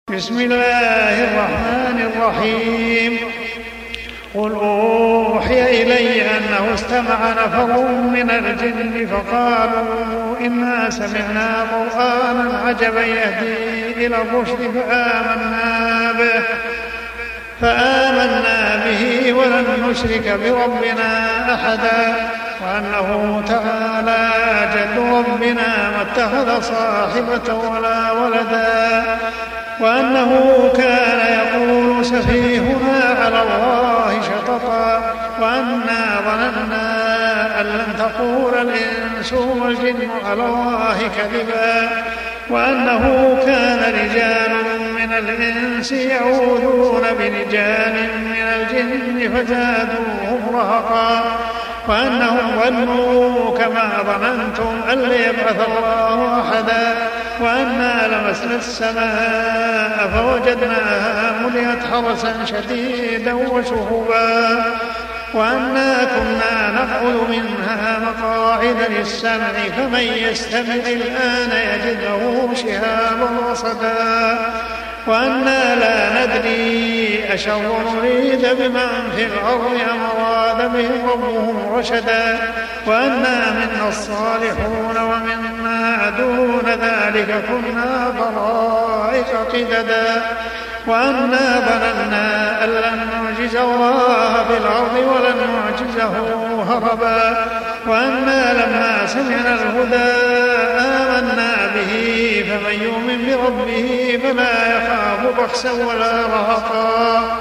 بسم الله الرحمن الرحيم. قل أوحي إلي أنه استمع نفر من الجن فقالوا إنا سمعنا قرآنا عجبا يهدي إلى الرشد فآمنا به ولن نشرك بربنا أحدا وأنه تعالى جد ربنا ما اتخذ صاحبة ولا ولدا وأنه كان يقول سفيهنا على الله شططا وأنا ظننا أن لن تقول الإنس والجن على الله كذبا وأنه كان رجال من الإنس يعوذون برجال من الجن فزادوهم رهقا وأنهم ظنوا كما ظننتم أن لن يبعث الله أحدا وأنا لمسنا السماء فوجدناها ملئت حرسا شديدا وشهبا وأنا كنا نقعد منها مقاعد للسمع فمن يستمع الآن يجد له شهابا رصدا وأنا لا ندري أشر نريد بمن في الأرض أم أراد بهم ربهم رشدا وأنا منا الصالحون ومنا دون ذلك كنا طرائق قددا وأنا ظننا أن لن نعجز الله في الأرض ولن نعجزه هربا وأنا لما سمعنا الهدى آمنا به فمن يؤمن بربه فلا يخاف بخسا ولا رهقا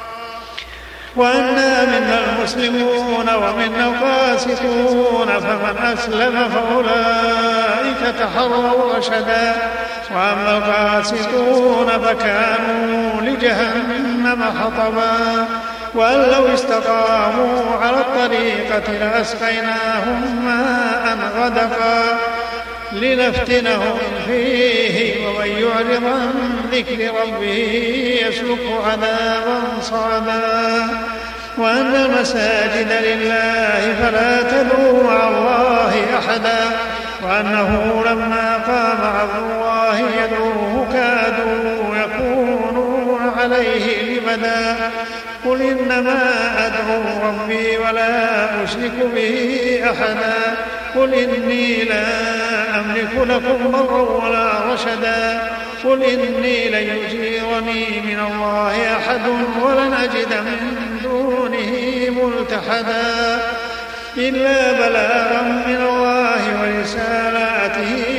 وأنا منا المسلمون ومنا القاسطون فمن أسلم فأولئك تحروا رشدا وأما القاسطون فكانوا لجهنم حطبا وأن لو استقاموا على الطريقة لأسقيناهم ماء غدقا لنفتنهم فيه ومن يعرض عن ذكر ربه يسلكه عذابا صعدا وأن المساجد لله فلا تدعوا مع الله أحدا وأنه لما قام عبد الله يدعوه كادوا يكونون عليه لبدا قل إنما أدعو ربي ولا أشرك به أحدا قل إني لا أملك لكم ضرا ولا رشدا قل إني لن يجيرني من الله أحد ولن أجد من دونه ملتحدا إلا بلاغا من الله ورسالاته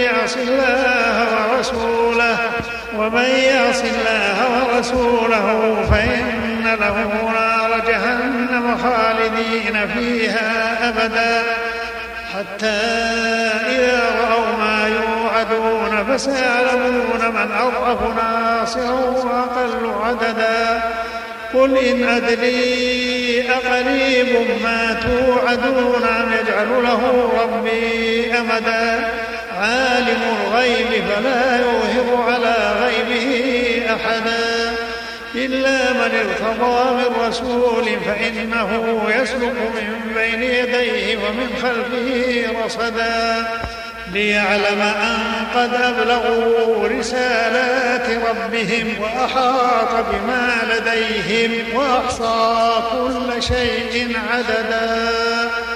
ومن يعص الله ورسوله فإن له نار جهنم خالدين فيها أبدا حتى إذا رأوا ما يوعدون فسيعلمون من أضعف ناصرا وأقل عددا قل إن أدري أقريب ما توعدون أم يجعل له ربي أمدا عالم الغيب فلا يظهر على غيبه أحدا إلا من ارتضى من رسول فإنه يسلك من بين يديه ومن خلفه رصدا ليعلم أن قد أبلغوا رسالات ربهم وأحاط بما لديهم وأحصى كل شيء عددا.